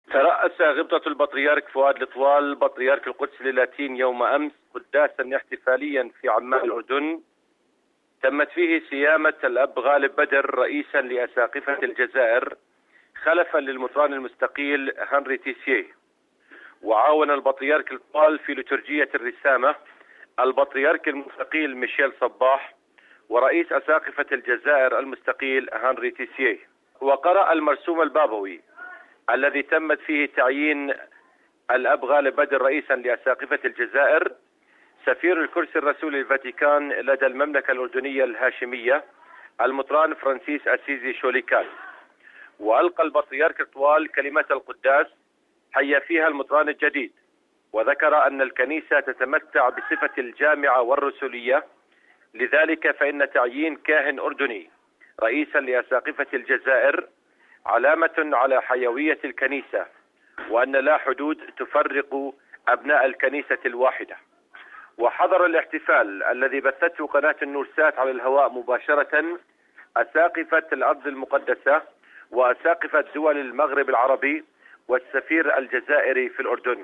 ترأس غبطة البطريرك فؤاد الطوال بطريرك القدس للاتين يوم أمس قداسا احتفاليا في عمان الأردن تمت فيه سيامة الأب غالب بدر رئيسا لأساقفة الجزائر خلفا للمطران المستقيل هنري تيسيه. وعاون البطريرك الطوال في لترجية الرسامة البطريرك المستقيل ميشيل صباح ورئيس أساقفة الجزائر المستقيل هنري تيسيه. وقرأ المرسوم البابوي الذي تمت فيه تعيين الأب غالب بدر رئيسا لأساقفة الجزائر سفير الكرسي الرسولي الفاتيكان لدى المملكة الأردنية الهاشمية المطران فرانسيس أسيزي شوليكات. وألقى البطريرك الطوال كلمة القداس حيا فيها المطران الجديد، وذكر أن الكنيسة تتمتع بصفة الجامعة والرسولية، لذلك فإن تعيين كاهن أردني رئيسا لأساقفة الجزائر علامة على حيوية الكنيسة، وأن لا حدود تفرق أبناء الكنيسة الواحدة. وحضر الاحتفال الذي بثته قناة النورسات على الهواء مباشرة أساقفة الأرض المقدسة وأساقفة دول المغرب العربي والسفير الجزائري في الأردن.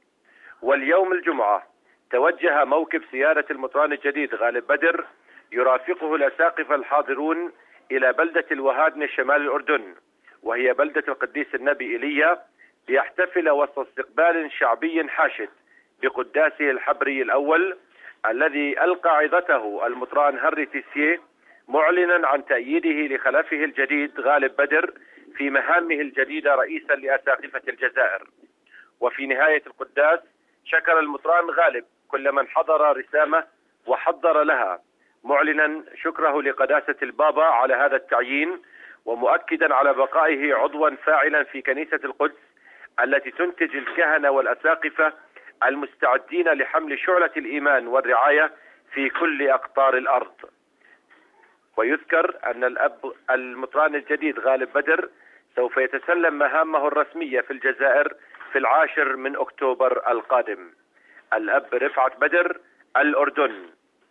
واليوم الجمعة توجه موكب سيارة المطران الجديد غالب بدر يرافقه الأساقفة الحاضرون إلى بلدة الوهادنة شمال الأردن، وهي بلدة القديس النبي إيليا، ليحتفل وسط استقبال شعبي حاشد بقداسه الحبري الأول الذي ألقى عظته المطران هنري تيسيه، معلنا عن تأييده لخلفه الجديد غالب بدر في مهامه الجديدة رئيسا لأساقفة الجزائر. وفي نهاية القداس شكر المطران غالب كل من حضر رسامة وحضر لها، معلنا شكره لقداسة البابا على هذا التعيين، ومؤكدا على بقائه عضوا فاعلا في كنيسة القدس التي تنتج الكهنة والأساقفة المستعدين لحمل شعلة الإيمان والرعاية في كل أقطار الأرض. ويذكر أن الأب المطران الجديد غالب بدر سوف يتسلم مهامه الرسمية في الجزائر في 10 من أكتوبر القادم. الأب رفعت بدر، الأردن.